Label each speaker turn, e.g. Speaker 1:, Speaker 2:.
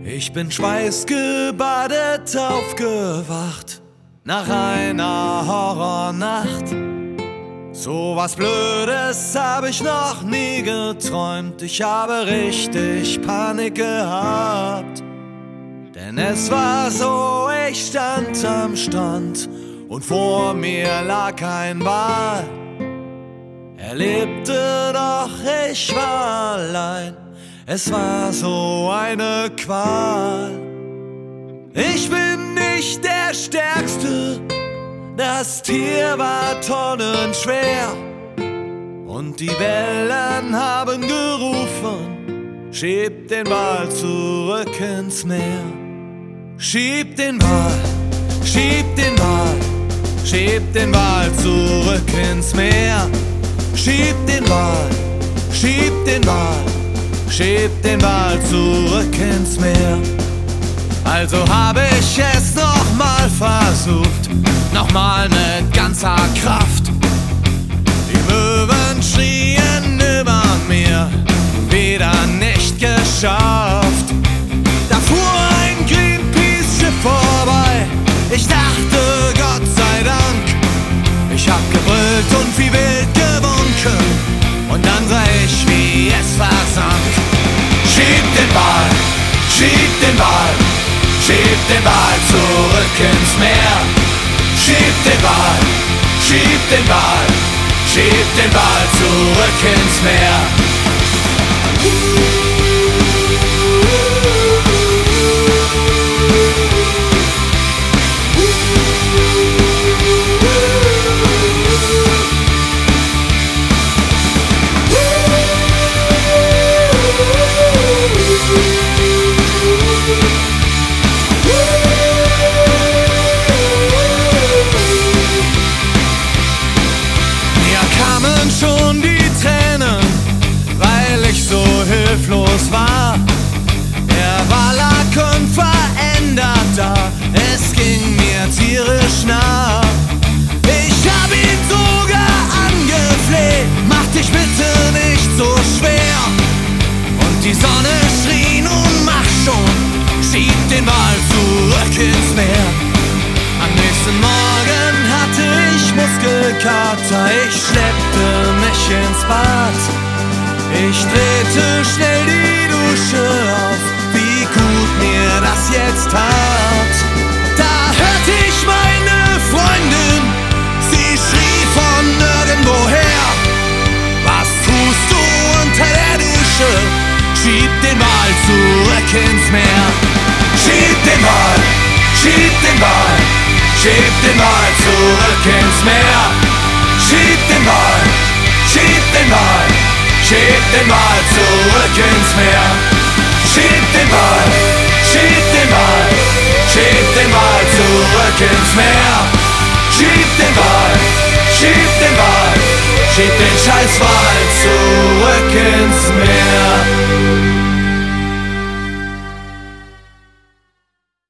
Speaker 1: Ich bin schweißgebadet aufgewacht nach einer Horrornacht. So was Blödes hab ich noch nie geträumt. Ich habe richtig Panik gehabt. Denn es war so, ich stand am Strand und vor mir lag ein Wal. Er lebte, doch ich war allein. Es war so eine Qual. Ich bin nicht der Stärkste, das Tier war tonnenschwer. Und die Wellen haben gerufen, schiebt den Wal zurück ins Meer. Schieb den Wal, schieb den Wal, schieb den Wal zurück ins Meer. Schieb den Wal, schieb den Wal, schieb den Wal zurück ins Meer. Also habe ich es nochmal versucht, nochmal mit ganzer Kraft. Die Möwen schrien über mir, wieder nicht geschafft. Da fuhr ein Greenpeace-Schiff vorbei, ich dachte Gott sei Dank. Ich hab gebrüllt und wie wild gewunken, und dann sah ich, wie es versank. Schieb den Wal, schieb den Wal, schieb den Wal zurück ins Meer. Schieb den Wal, schieb den Wal, schieb den Wal zurück ins Meer. Schon die Tränen, weil ich so hilflos war. Der Wal lag unverändert da, es ging mir tierisch nah. Ich hab ihn sogar angefleht, mach dich bitte nicht so schwer. Und die Sonne schrie, nun mach schon, schieb den Wal zurück ins Meer. Am nächsten Morgen hatte ich Muskelkater, ich schleppte mich ins Bad. Ich drehte schnell die Dusche auf, wie gut mir das jetzt tat. Da hörte ich meine Freundin, sie schrie von nirgendwoher. Was tust du unter der Dusche? Schieb den Wal zurück ins Meer. Schieb den Wal, schieb den Wal, schieb den Wal zurück ins Meer. Schieb den Wal, schieb den Wal, schieb den Wal zurück ins Meer. Schieb den Wal, schieb den Wal, schieb den Wal zurück ins Meer. Schieb den Wal, schieb den Wal, schieb den Scheißwal zurück ins Meer.